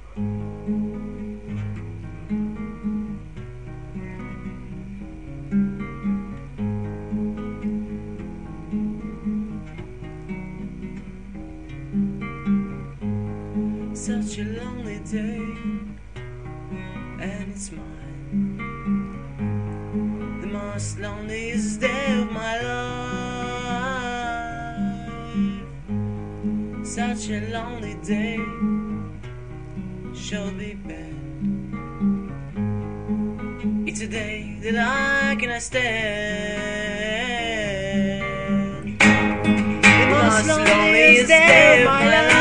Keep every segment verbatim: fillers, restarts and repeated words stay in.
Such a lonely day, and it's mine, the most loneliest day of my life. Such a lonely day, shall be bad. It's a day that I cannot stand. The most loneliest day of my life.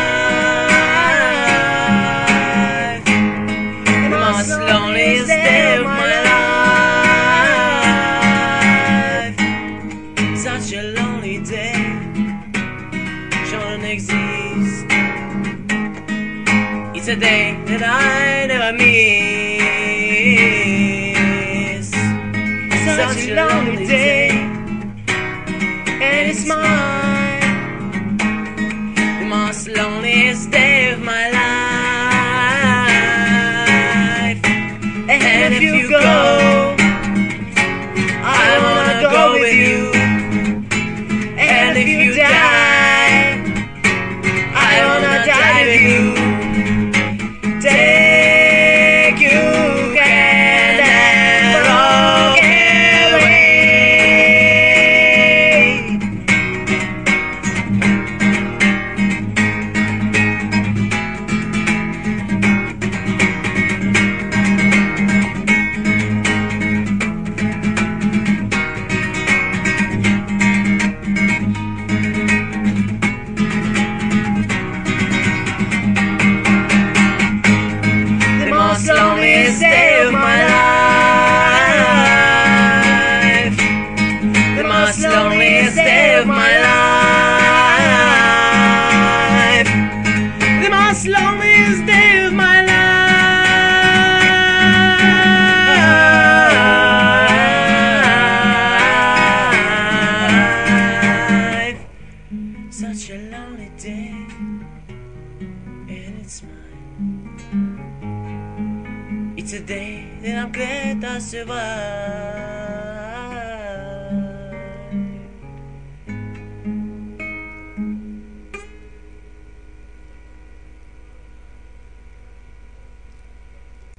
Loneliest day of my life. Such a lonely day, shouldn't exist. It's a day that I never miss. Such a lonely day, and it's mine, the most loneliest day of my life. And if you go, I wanna go with you. And if you die, I wanna die with you. Take your hand and walk away. Loneliest day of my life. The most loneliest day of my life. The most loneliest day of my life. Such a lonely day, and it's mine. It's a day that I'm glad I survived.